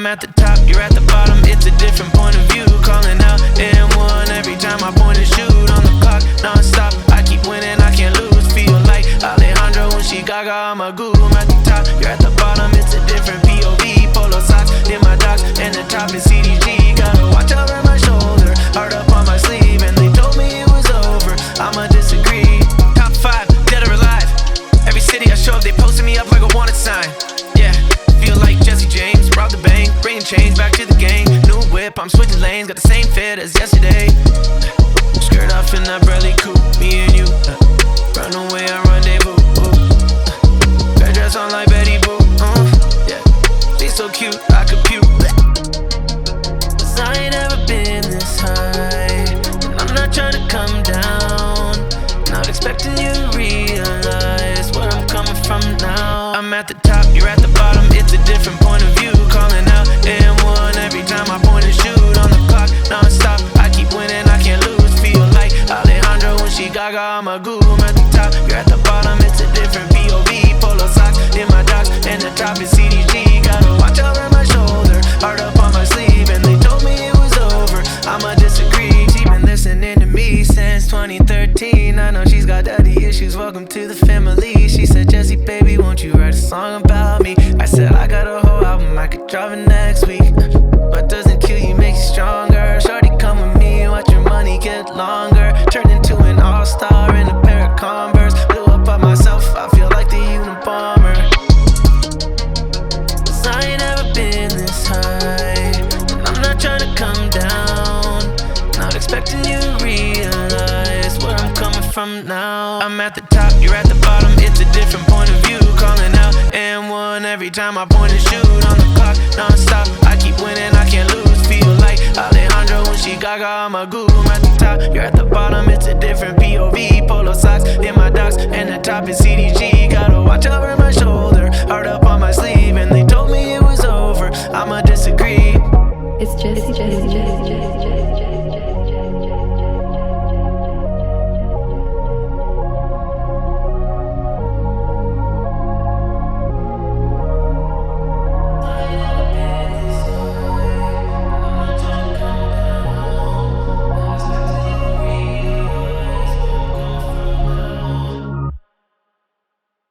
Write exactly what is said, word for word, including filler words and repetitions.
at the top, you're at the bottom, it's a different point of view. Calling out N one every time I point and shoot. On the clock, non-stop, I keep winning, I can't lose. Feel like Alejandro when she gaga, I'm a guru. I'm at the top, you're at the bottom, it's a different P O V. Polo socks, in my docs, and the top is C D G. Gotta watch over my shoulder, heart up on my sleeve. And they told me it was over, I'ma disagree. Top five, dead or alive. Every city I show up, they posted me up like a wanted sign. Yeah, feel like Jesse James, robbed the bank, bringing change back to the gang. New whip, I'm switching lanes, got the same fit as yesterday. Skirt off in that Bradley coupe, me and you. Run away, I rendezvous. Red dress on like Betty Boo. Uh, yeah, she's so cute, I could puke. Cause I ain't ever been this high, and I'm not trying to come down. Not expecting you to realize where I'm coming from now. I'm at the top, you're at the bottom, it's a different point of view. Calling out N one every time I point and shoot. On the clock, non-stop, I keep winning, I can't lose. Feel like Alejandro when she gaga, I'm a guru. I'm at the top, you're at the bottom, it's a different P O V. Polo socks, in my docs, and the top is C D G. Gotta watch over my shoulder, heart up on my sleeve. And they told me it was over, I'ma disagree. She been listening to me since twenty thirteen. I know she's got daddy issues, welcome to the family. She said, Jesse, baby, won't you write a song about me? I said, I got a whole album, I could drop it next week. What doesn't kill you makes you stronger. Shorty, come with me, watch your money get longer. Turned into an all-star in a pair of Converse. Blew up on myself, I feel like the Unabomber. Cause I ain't ever been this high, and I'm not trying to come down. Not expecting you to realize where I'm coming from now. I'm at the top, you're at the bottom, it's a different point of view. Calling out N one every time I point and shoot. On the clock, non-stop, I keep winning, I can't lose. Feel like Alejandro when she gaga, I'm a guru. I'm at the top, you're at the bottom, it's a different P O V. Polo socks, in my docs, and the top is C D G. Gotta watch over my shoulder.